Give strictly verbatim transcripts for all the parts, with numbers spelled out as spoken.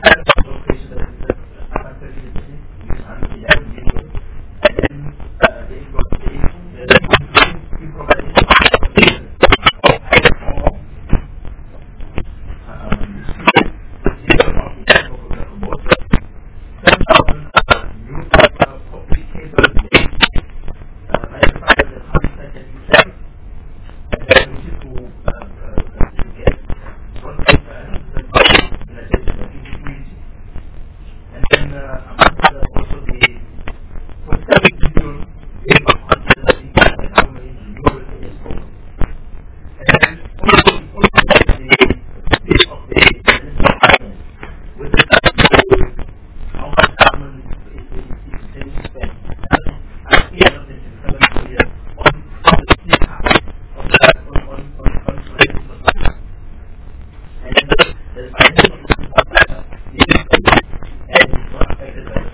And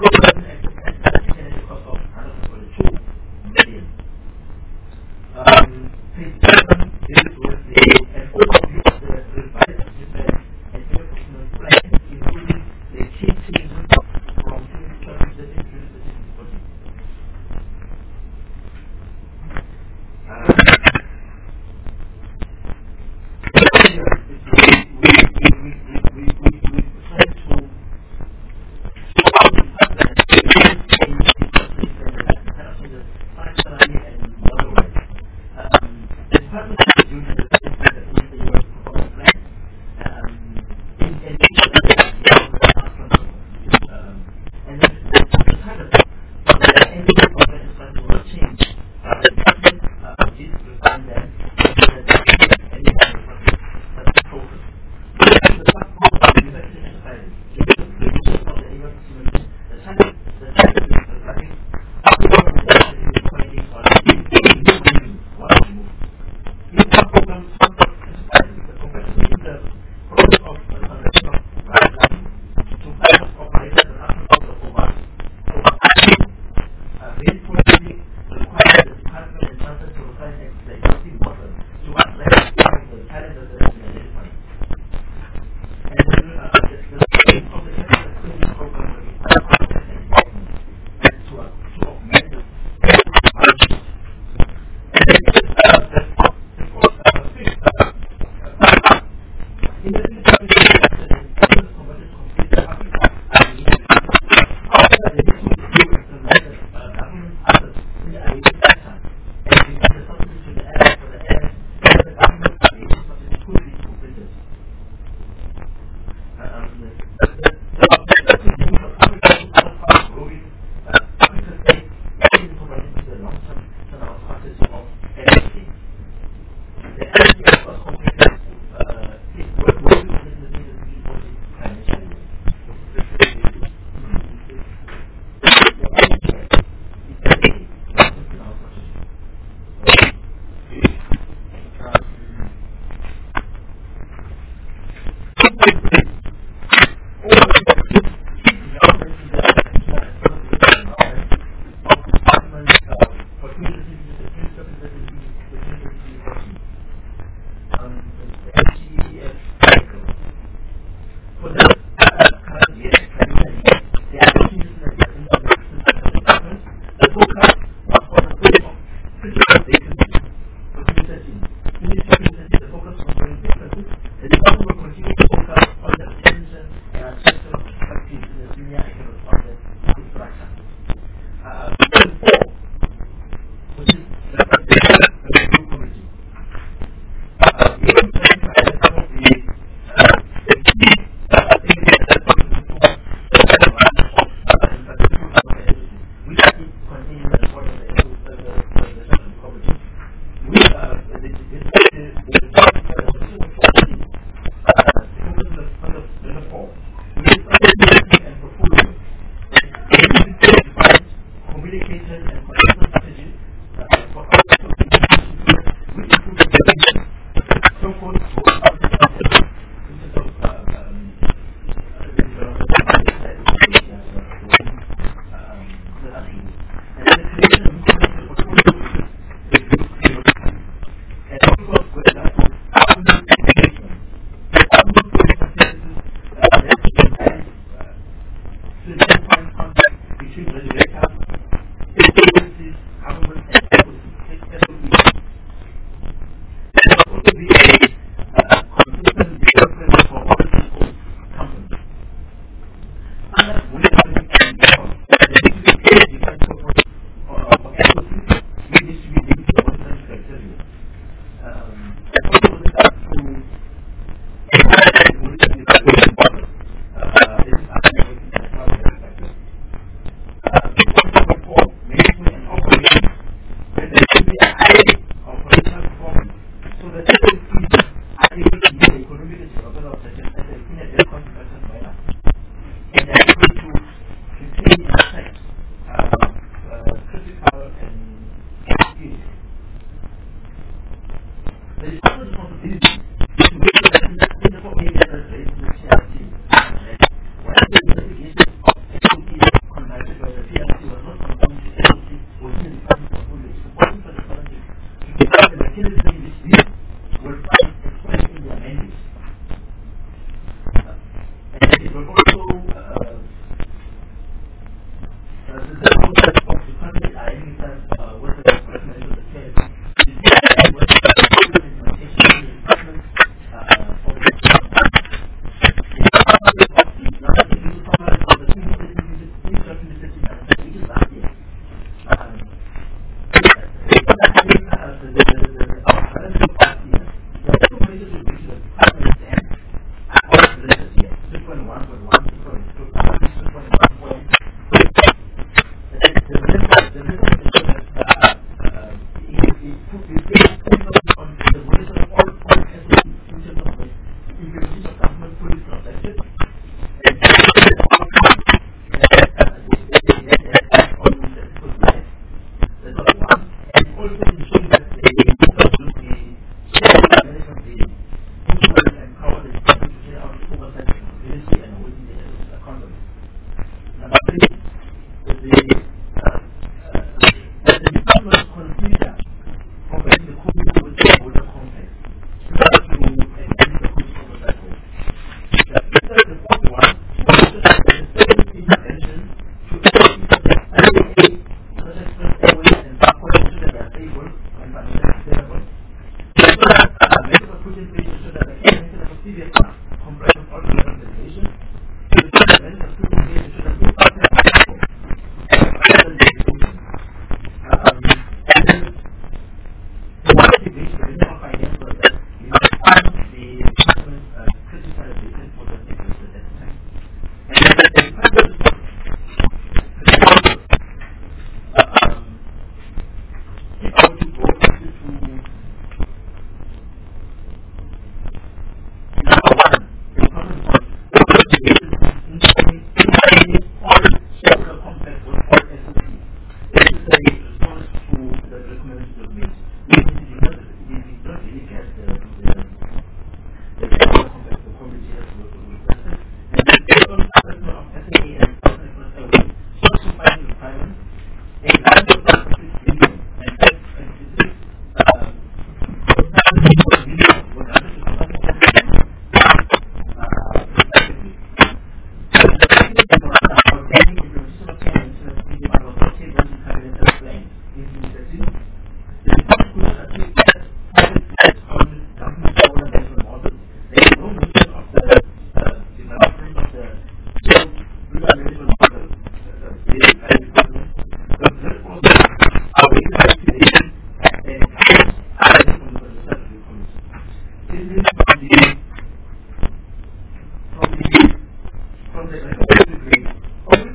Thank you.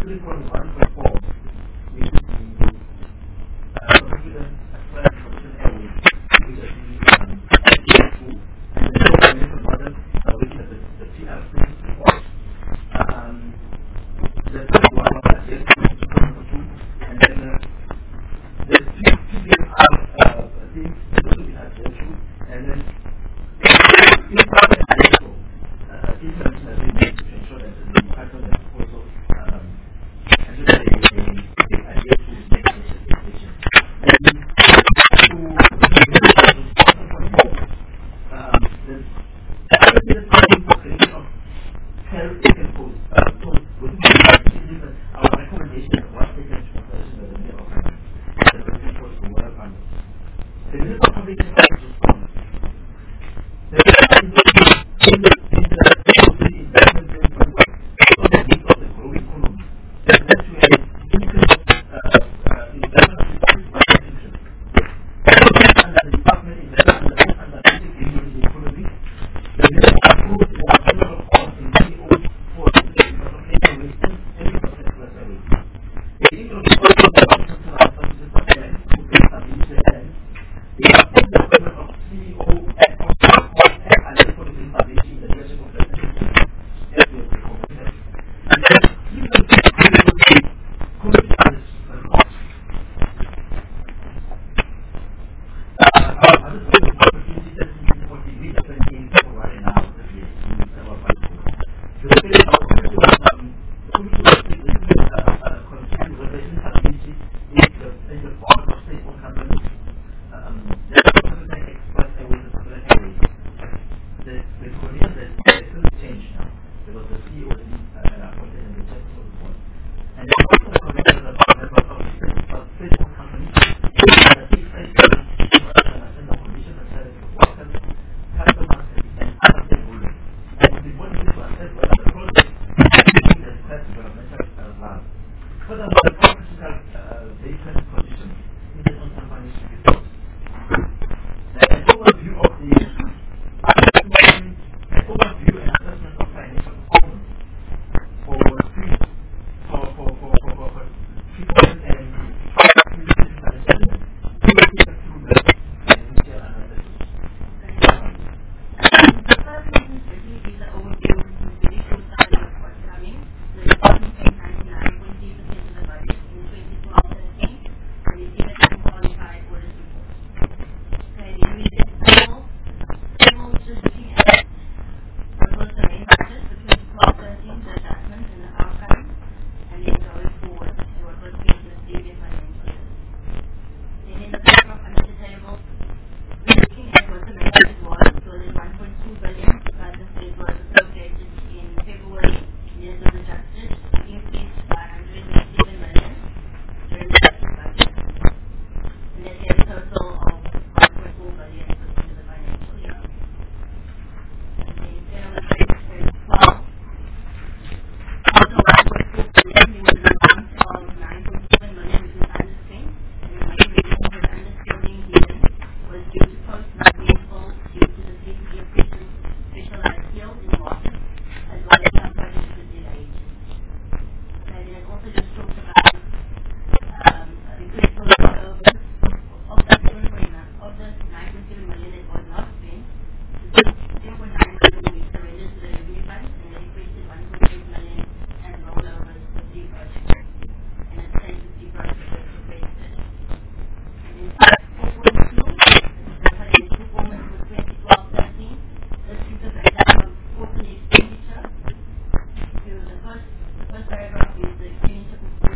First paragraph is the expenditure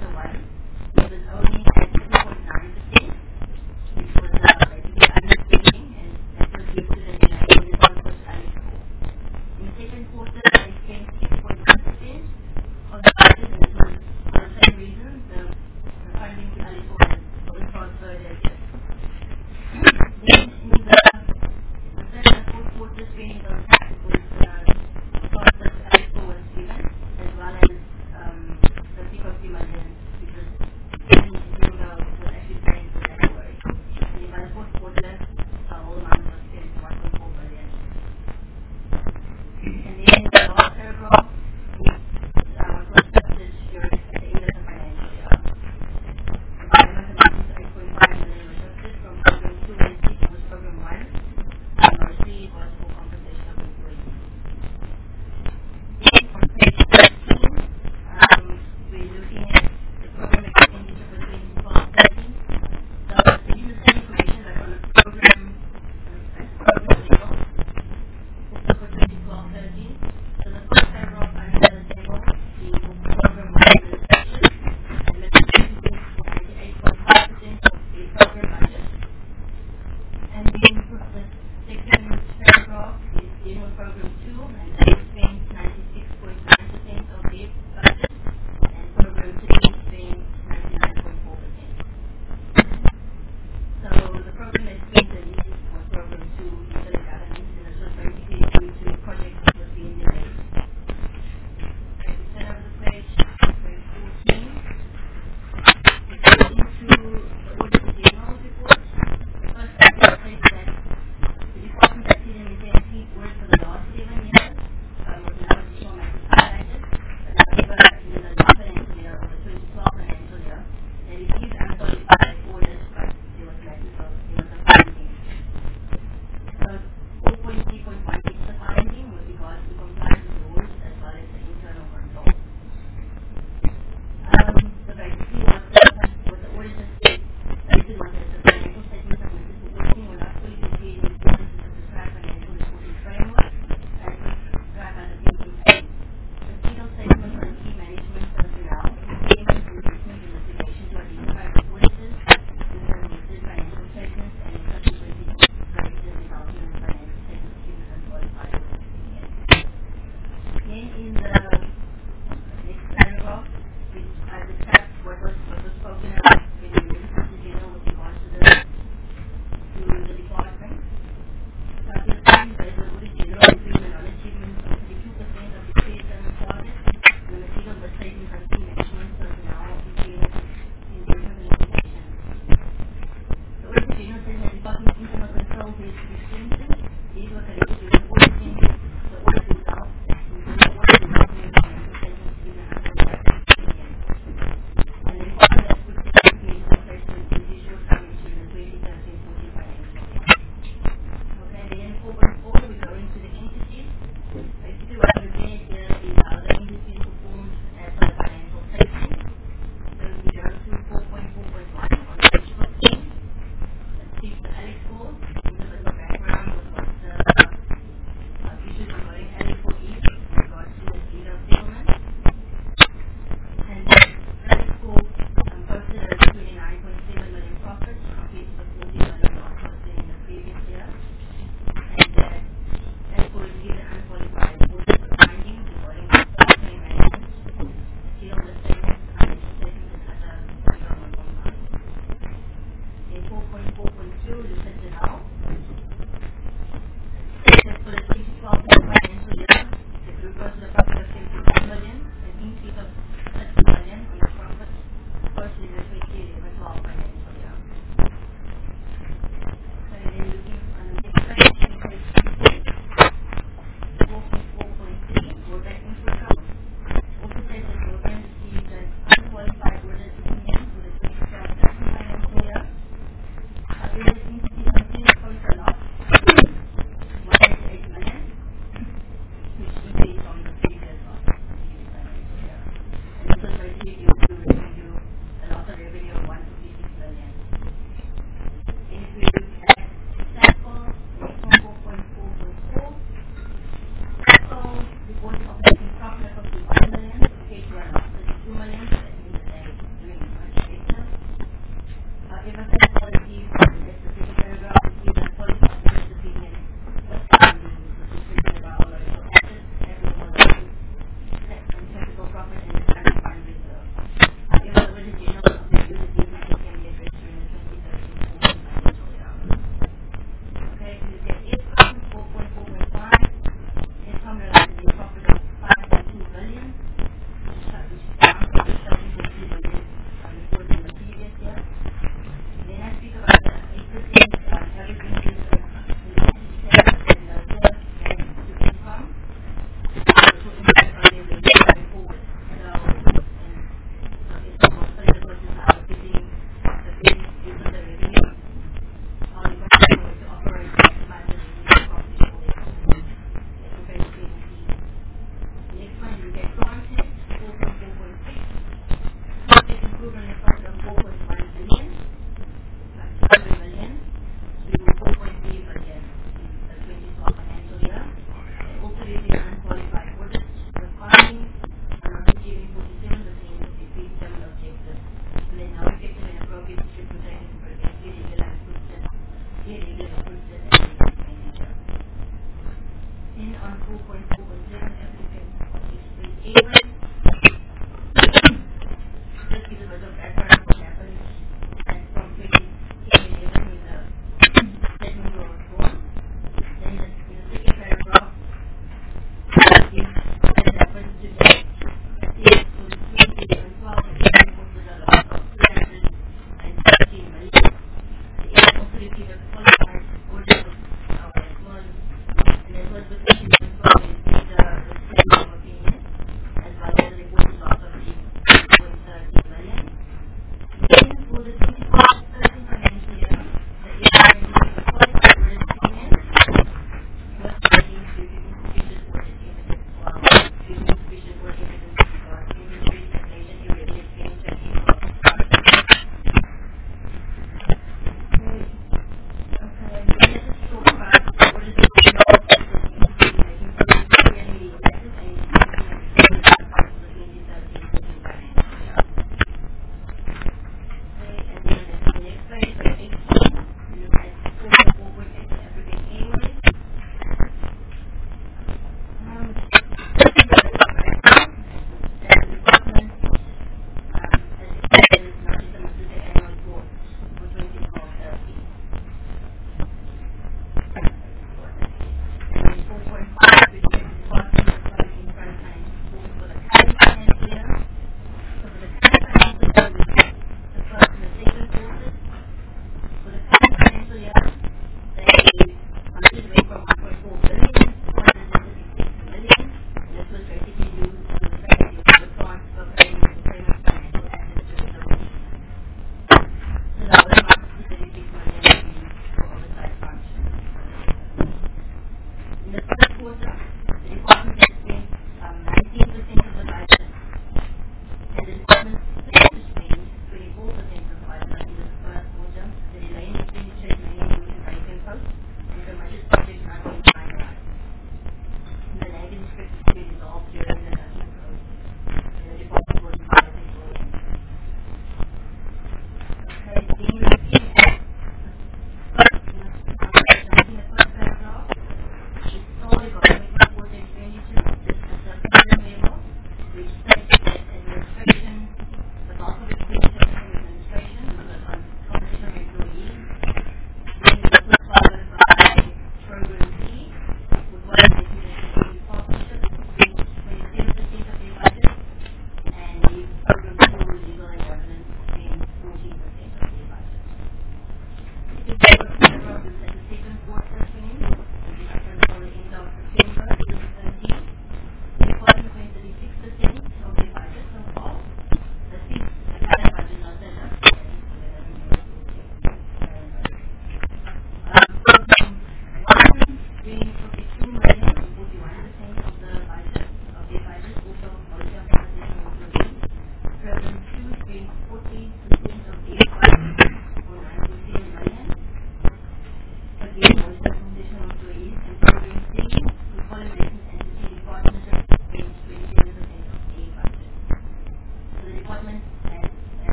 Program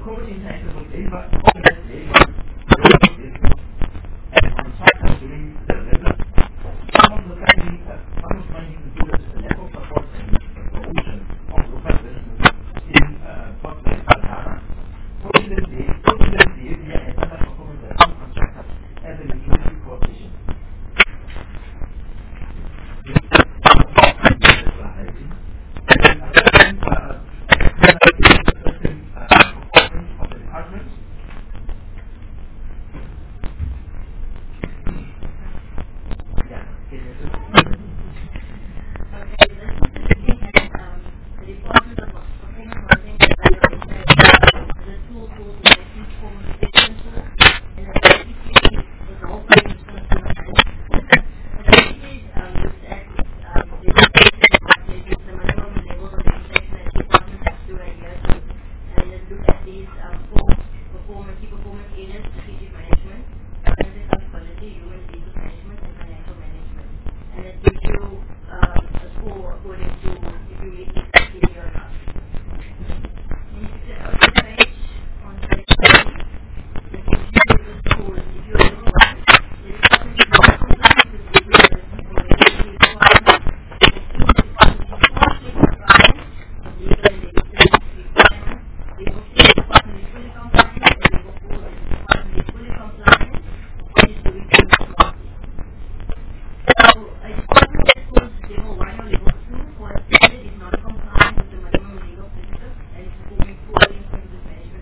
management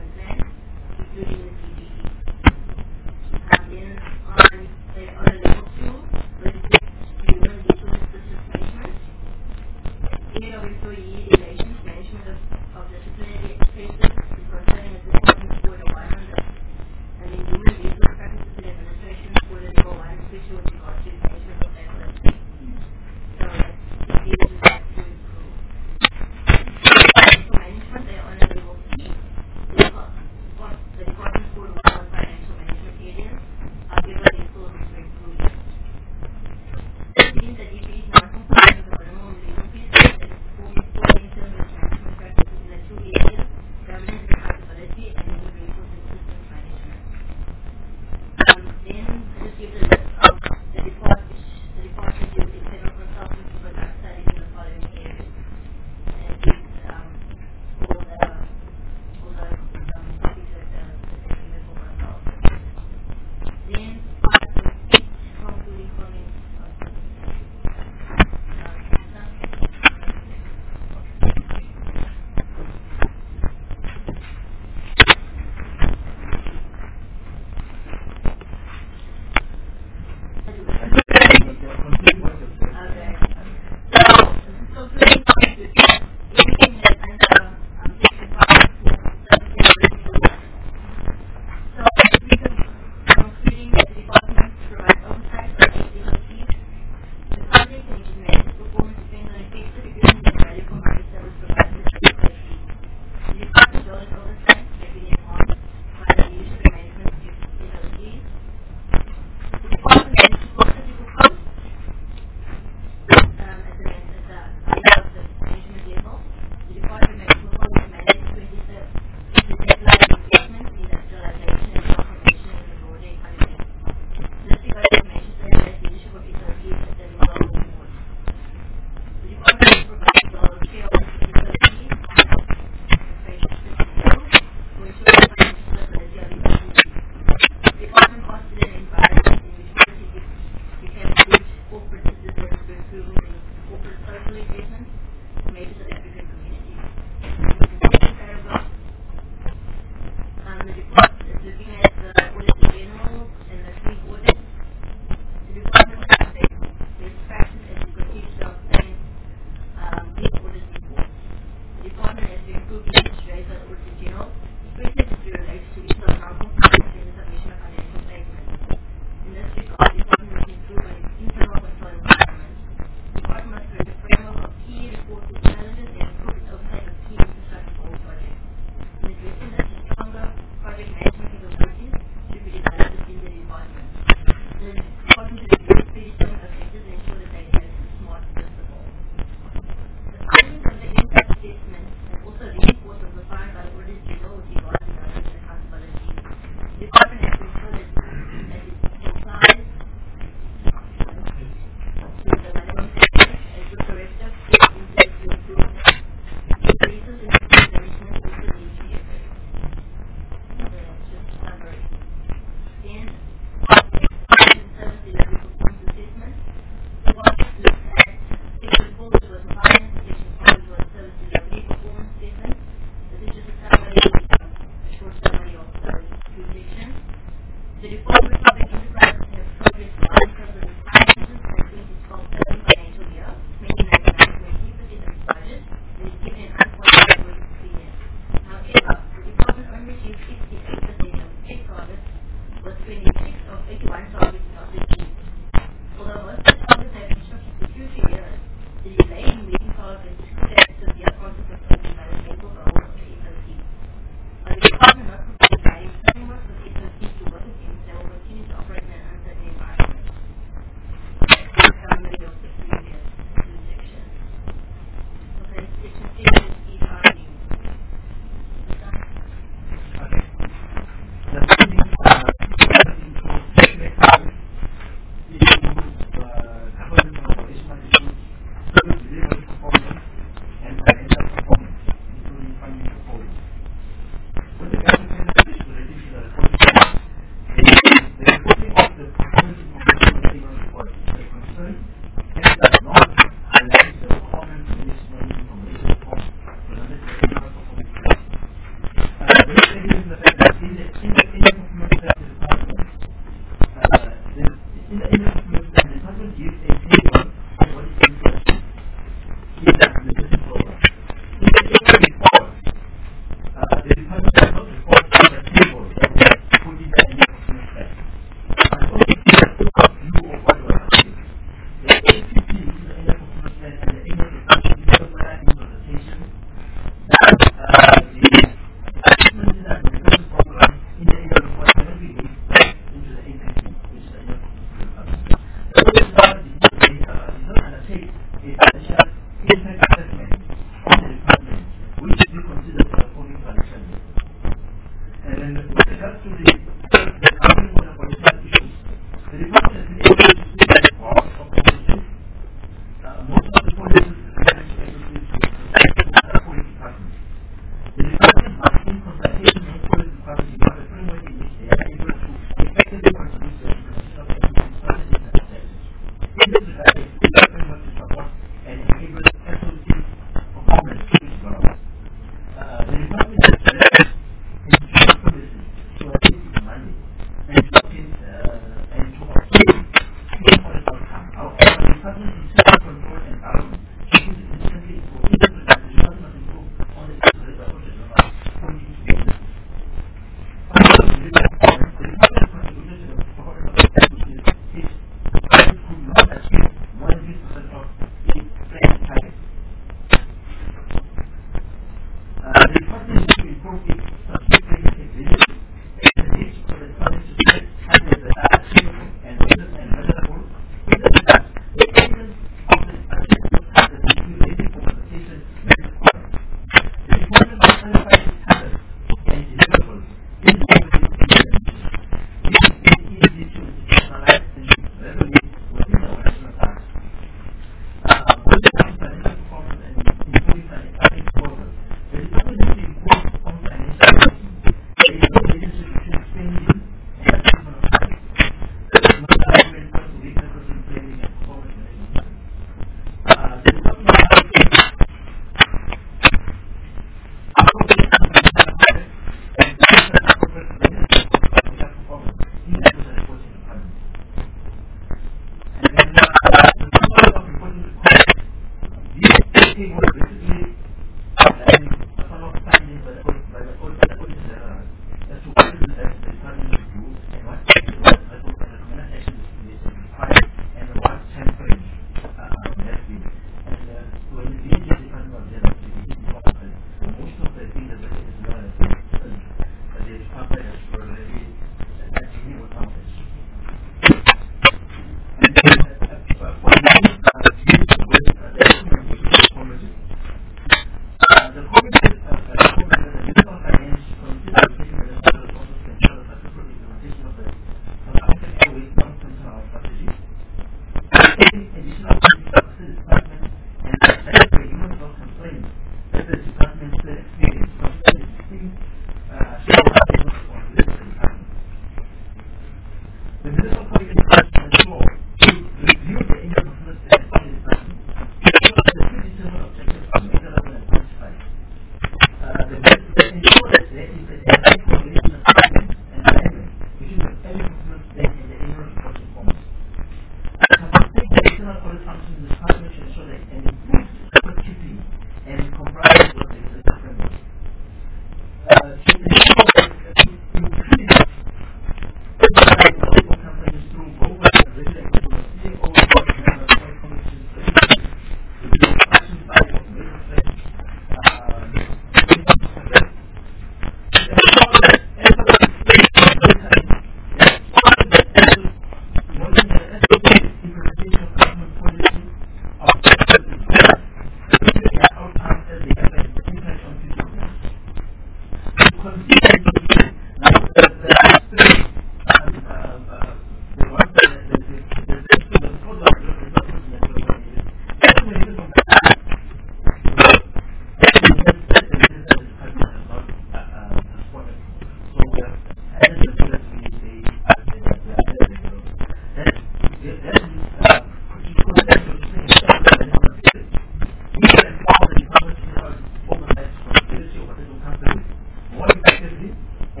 more effectively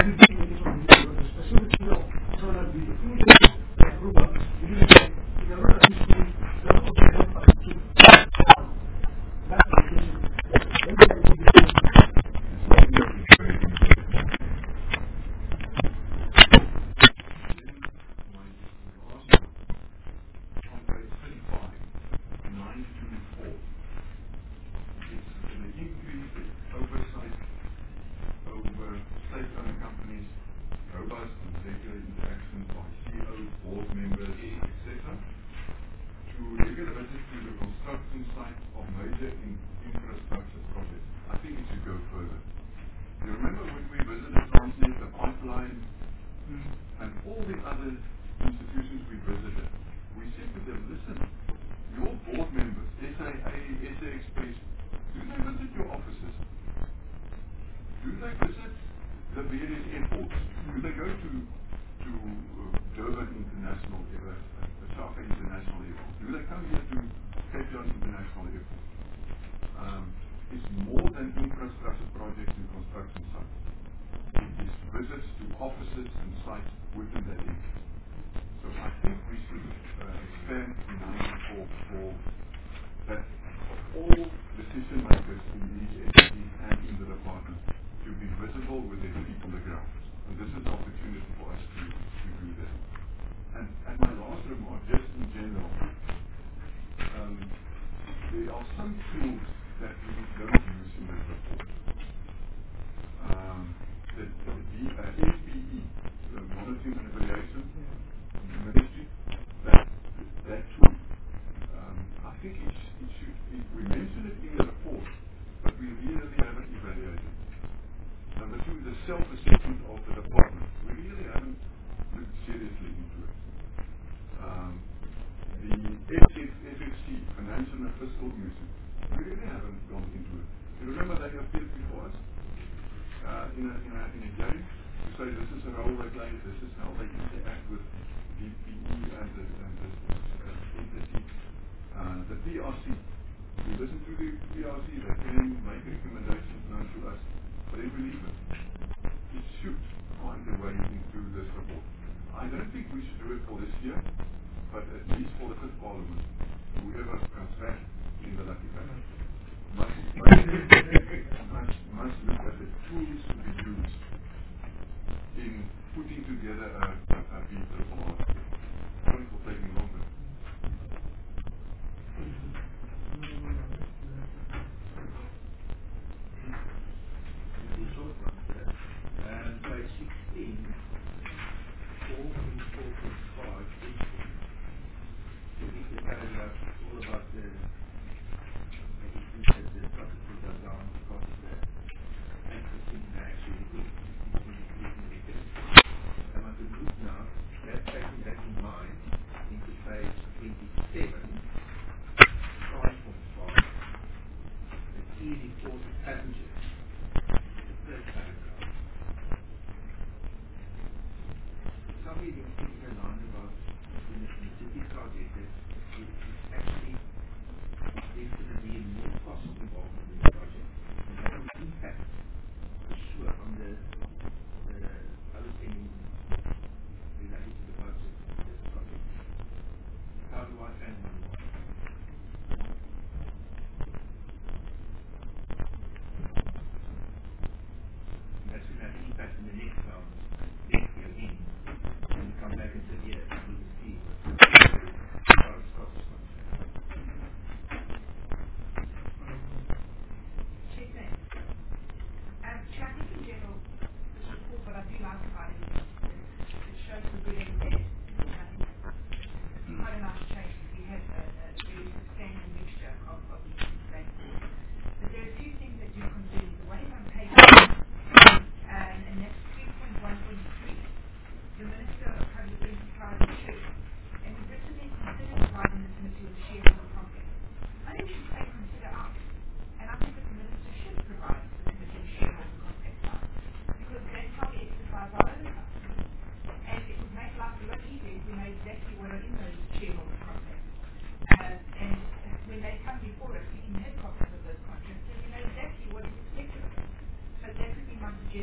suggestion is to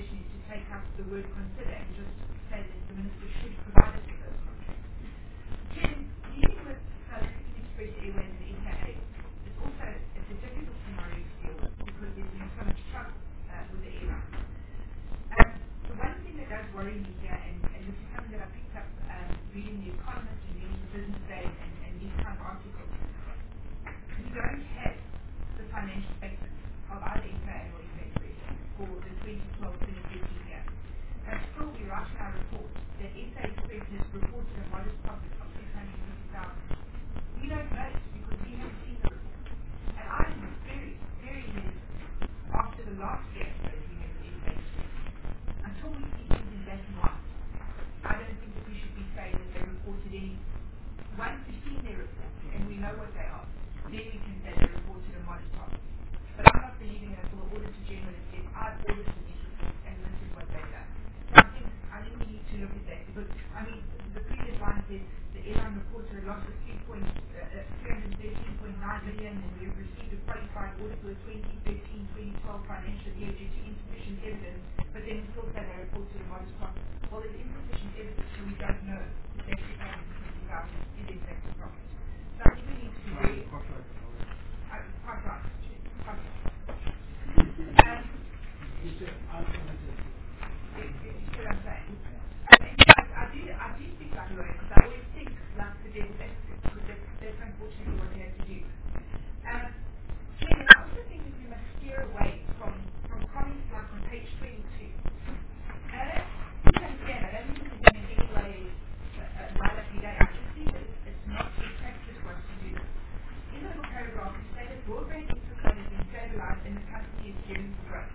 take out the word consider and just say that the minister should provide us with those contracts. Then, dealing with South African Express Airways and S A A, it's also it's a difficult scenario to deal with because there's been so much trouble uh, with the airline. Um, the one thing that does worry me here, and, and this is something that I picked up um, reading The Economist and reading the Business Day and, and these kind of articles, we don't have the financial statements of either S A A or S A Express for the twenty twelve twenty thirteen year. And still, we write in our report that S A Express has reported a modest profit of six hundred fifty thousand. We don't know this because we haven't seen the report. And I am very, very hesitant after the last year that we had with S A Express. Until we see things in black and white, I don't think that we should be saying that they reported any. Once we've seen their report and we know what they are, then we can say they reported a modest profit. But I'm not believing it until the Auditor General has said, I've audited these reports and this is what they've done. So I think, I think we need to look at that because, I mean, the previous line says the airline reported a loss of three hundred thirteen point nine million and we have received a qualified audit for the twenty thirteen twenty twelve financial year due to insufficient evidence, but then we still say they reported a modest profit. Well, there's insufficient evidence, so we don't know if that six hundred fifty thousand is in fact a profit. So I think we need to be very, uh, quite right, actually, quite right. Um, You said unlimited. you see what I'm saying? Um, and yes, I do, I do speak like a lawyer because I always think like the devil's advocate because that's, that's unfortunately what we have to do. Um, Ken, I also think that we must steer away from, from comments like on page twenty-two. And I don't, please understand, I don't think this is in any way uh, uh, my lucky day. I just think that it's, it's not good practice for us to do this. In the little paragraph, you say that broadband infrastructure has been stabilized and the company is gearing for growth.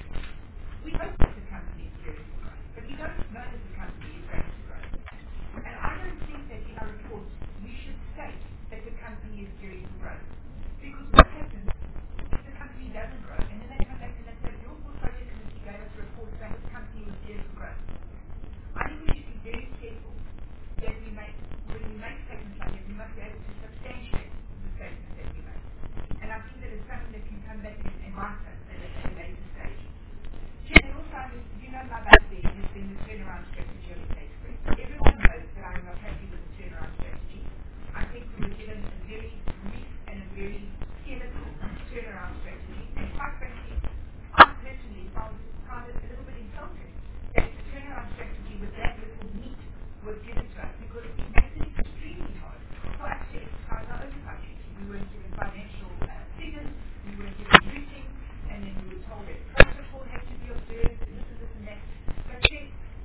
We hope that the company is gearing for growth, but we don't know that the company is going to grow. And I don't think that in our report we should state that the company is gearing for growth. Because what happens if the company doesn't grow and then they come back and they say, your portfolio committee gave us a report saying the company was geared for growth. I think we should be very careful that we make, when we make statements like that, we must be able to substantiate the statement that we make. And I think that it's something that can come back and, and bite us at a, at a later stage. And also, you know my background has been the turnaround strategy of the State Express. Everyone knows that I'm not happy with the turnaround strategy. I think we were given a very weak and a very skeletal turnaround strategy. And quite frankly, I personally found, found it a little bit insulting that the turnaround strategy with that little meat was given to us because it makes it extremely hard for us to exercise our oversight duty. We weren't given financial uh, figures, we weren't given routing, and then we were told that protocol had to be observed, and this and this and that. But then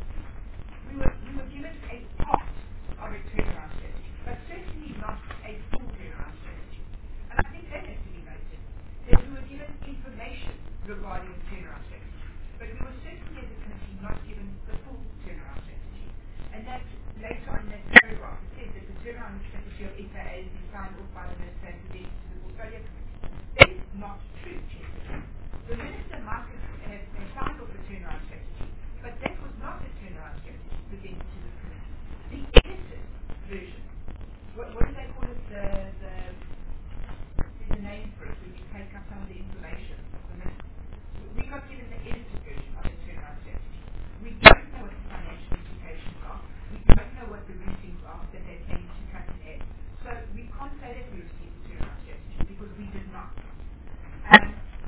we were, we were given a part of a turnaround strategy, but certainly not a full turnaround strategy. And I think that has to be noted, that we were given information regarding the turnaround strategy, but we were certainly as a committee not given the full turnaround strategy. And that later on in that paragraph, it says that the turnaround strategy of S A A has been signed off by the minister and presented to the portfolio committee. That is not true, Chair. The minister might have, have, have signed off a turnaround strategy, but that was not a turnaround strategy presented to this committee. The edited version, what, what do they call it? The, the, there's a name for it when you take up some of the information of the minister. We got given the edited version of the turnaround strategy. We don't know what the financial implications are. We don't know what the routings are that they're planning to cut and add. So we can't say that we received the turnaround strategy because we did not. Um,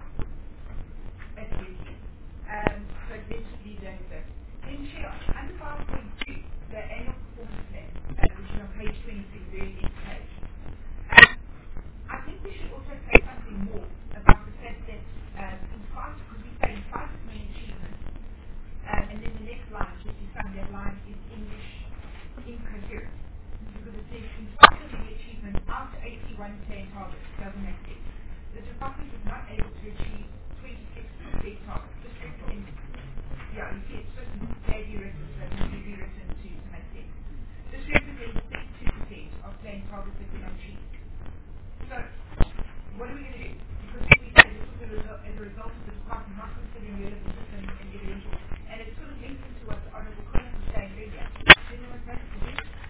Absolutely. Um, so let's just leave that at that. Then Chair, under five point two, the annual performance plan, uh, which is on page twenty-six, very next page. Um, I think we should also say something more about the fact that um, in spite, because we say in spite of many achievements, um, and then the next line, which is found, that line is English incoherent. Because it says, in spite of many achievements, out to eighty-one plan targets doesn't make sense. The department is not able to achieve twenty-six big targets. Just in, in, yeah, you see, it's just maybe written, so it needs to be written to, to make sense. This represents thirty-two percent of planned targets that we not achieved. So, what are we going to do? Because then we say this was a result, as a result of the department not considering relevant and, and evidential. And it sort of links into what the Honourable Colin was saying earlier. Then there was nothing to do.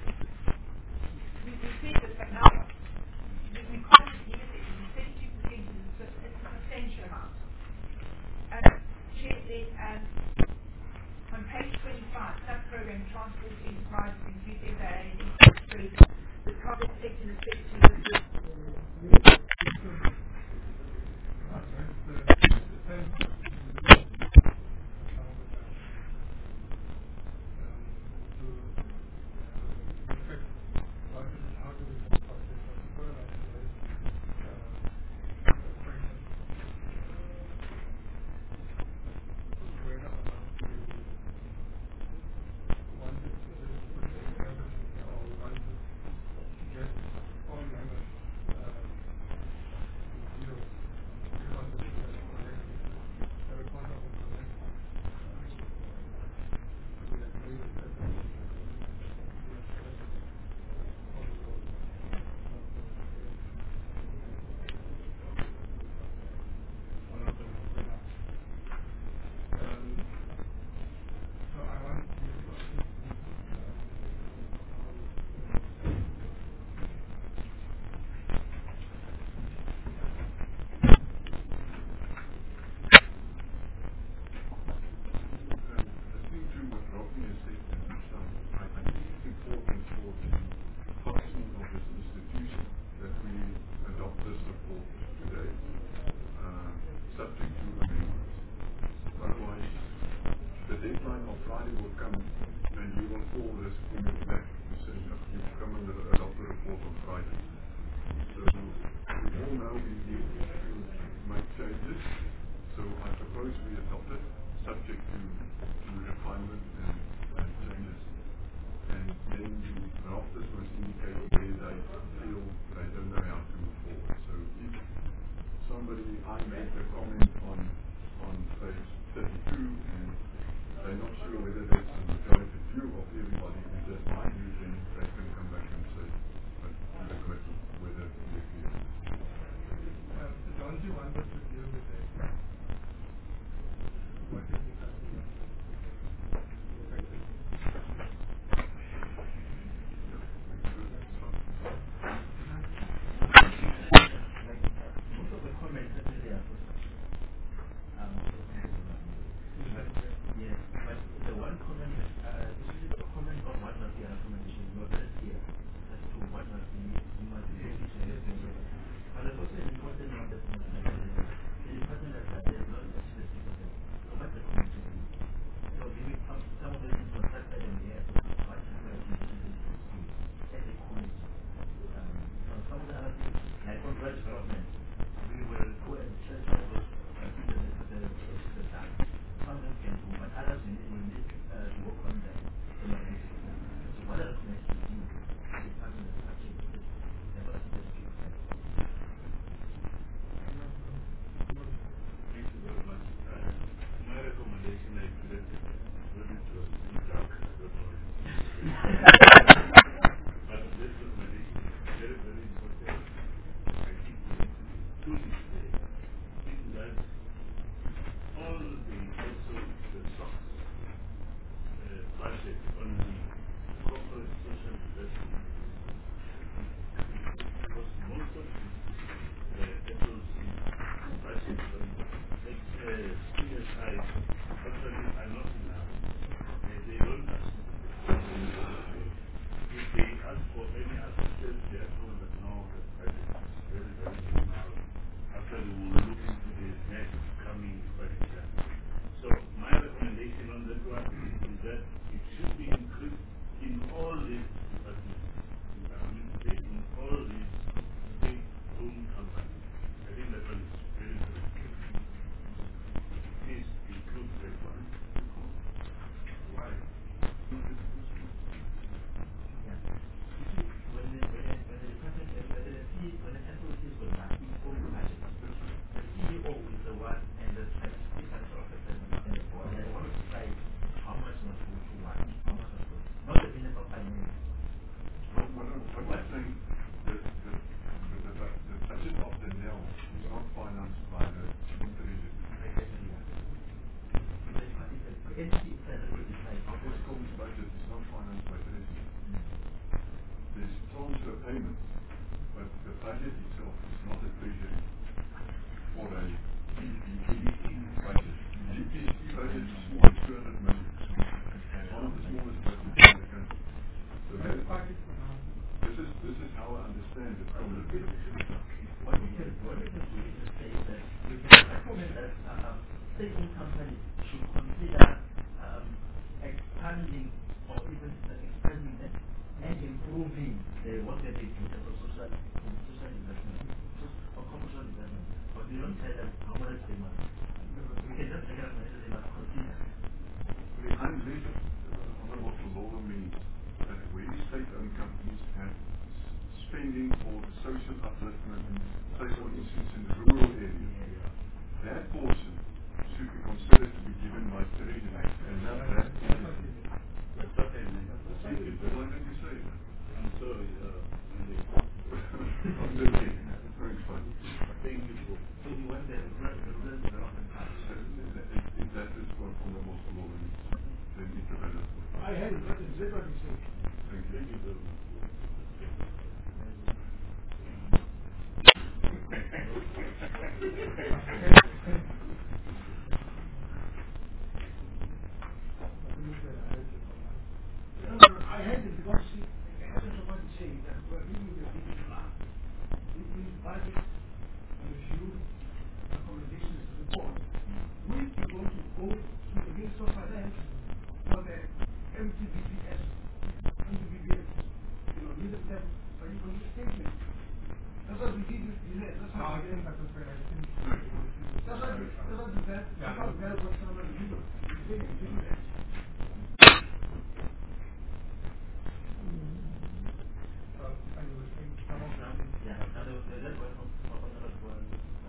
We, we said this, but now we, we can't just leave it there. Because thirty-two percent is a, it's a substantial amount. Um, Chair, then, um, transport enterprises, in Q S A, in industry, the private sector, especially with the mean they want to take in terms of social, social investment, or commercial investment, but we don't tell them how much they must. We can just figure out whether they must consider. The unlimited uh, honorable law means that where state-owned companies have spending for social upliftment, say for instance in the rural areas, that portion should be considered to be given by Treasury, and not that entity. Thank you. Why don't you say that? I'm sorry, uh, I'm joking. Very funny. thank you for So you want the rural the rural development part. So if, if that is what honorable law means, then it's a better point. I had it, but it's what you say. Thank you. thank you very much. No, no, no, I had it because see, the essence of what you say is that we're giving the people plan. We need budget, review, recommendations, report. We are going to go to the Minister of Finance for the M T B P S, M T B P S, you know, give them financial statement. That's what we did with the net. That's how we did it. That's what we that's what we did. That's how we got what's going on in Europe. We did it, we did it. Yeah, now there was that one of of another one.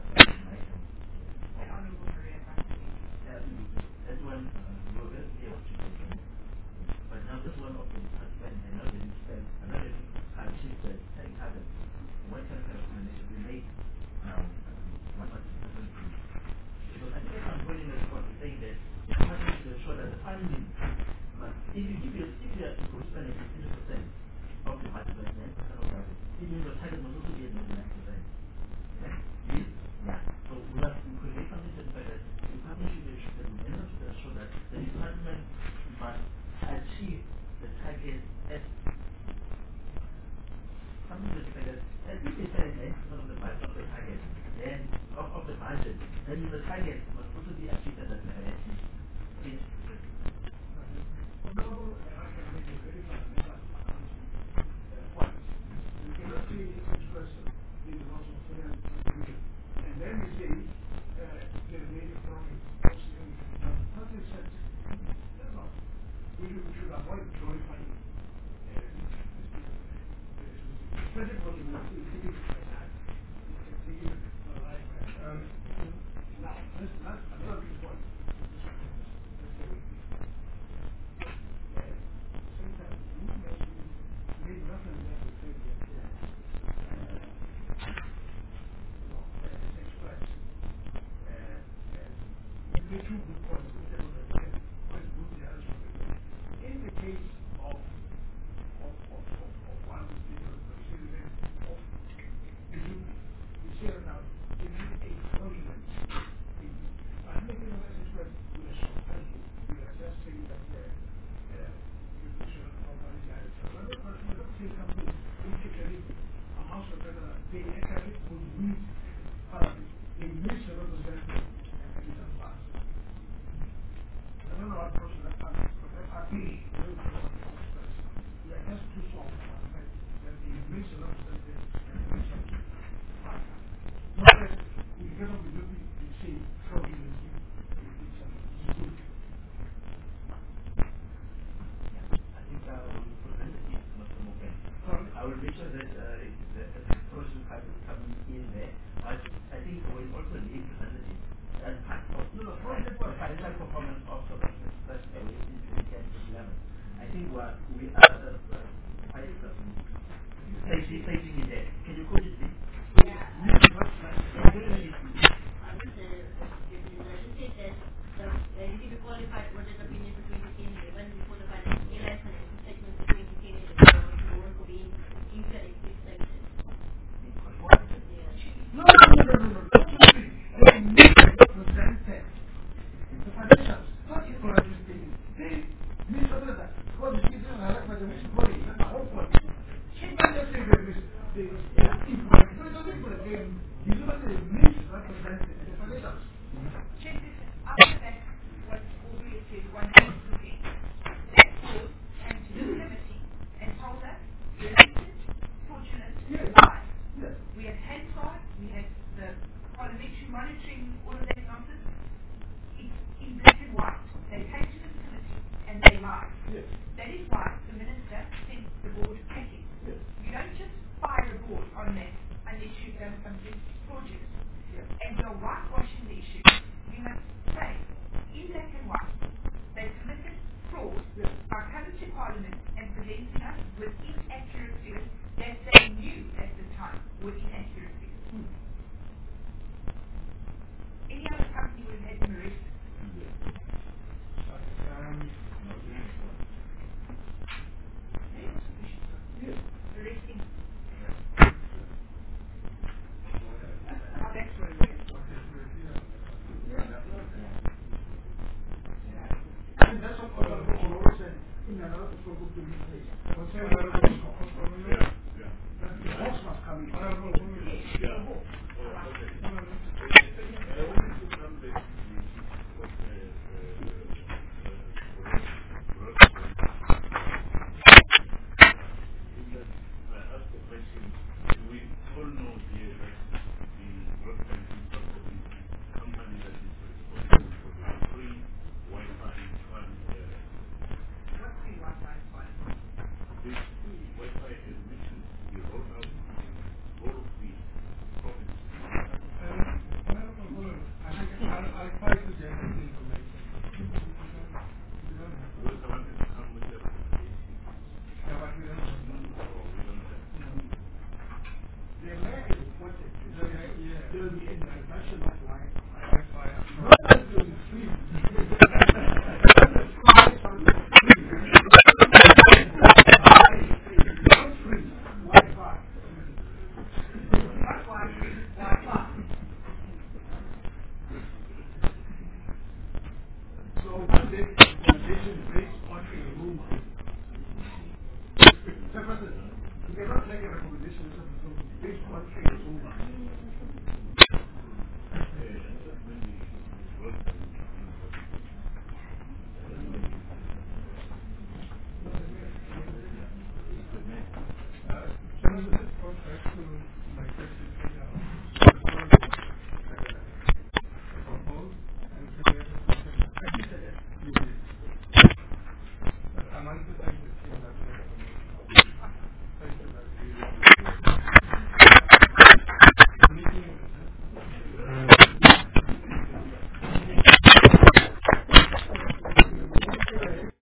The Honourable Maria Francis. That one, uh, we were very clear what you said. But now this one of the department, and now they spend another achieve the ten targets. What kind of recommendation we made? Now, what was the difference? Because I think at some point in the report, we saying that the department should ensure that the funding, but if you give it, if you are to spend fifty percent of the budget, like nine percent of the budget, it means the target must also be at ninety-nine percent. Yeah? Yes? Yeah. So we have to create something to the fact that the department should ensure that the members should ensure that the department must achieve the target at something to the fact that at least they say ninety percent of the budget of the target, then of, of the budget, then the target must also be achieved at that level at least. Yes. No, I can make a very fundamental point. You cannot say it's expressive. This is also fair and contribution. And then you say, uh, there may be economic policy and that makes sense. That's not. We should, we should avoid glorifying, uh, especially for the most individuals like that. You can see it alive. Um, now, this, that's another big point. This one, let's say we sometimes you mentioned made reference that the thing that uh, you know, uh, express uh, uh, the two good points, whichever the one is good, the other one is good. In the case of of of of, of one particular citizen of the you say now it is a document. I'm making a message where we are so thankful. We are just saying that uh, uh, you should company guys. When the person doesn't say something, we take a look. A house of better, they actually would read uh, a mission representative and it is fast. I don't know what person that has, but that's a big, very good. We are just too soft that the mission representative and the mission fast. Not that we cannot be looking to see fraudulently. It's good. I think uh, we will present it to Mister Morgan. I will make sure that uh, the, the social part is coming in there. But I think we will also need representatives as part of No, no, the for example, financial performance of South Africa such a way in twenty eleven. I think we are, we are uh, uh, quite uh, facing facing it there. Can you quote it, please? Yeah. You can watch my I would say, if you say that the entity be qualified audit opinion for twenty ten, when before the financial year financial statement for twenty ten, the work will be incorrectly stated. no, no, no, no, no, no. Absolutely. They need to represent them. The financials, not incorrectly stated. They misrepresent that. Because the citizens are like the mission body, that's the whole point. She might just say that this, they, they incorrectly lives. Yes. That is why the minister sent the board packing. Yes. You don't just fire a board on that unless you've done something fraudulent. Yes. And you're whitewashing the issue. You must say, in black and white, they committed fraud Yes. by coming to Parliament and presenting us with inaccurate figures that they knew at the time were inaccurate figures. Hmm. Any other company would have had them arrested. Um, That is sufficient. yes. Arresting. Uh, Now that's where we're I mean, that's what I always said. In another people to me. What's the other Yeah, yeah. The boss must come in. Yeah. Oh, okay. I wanted to come back to what uh, uh,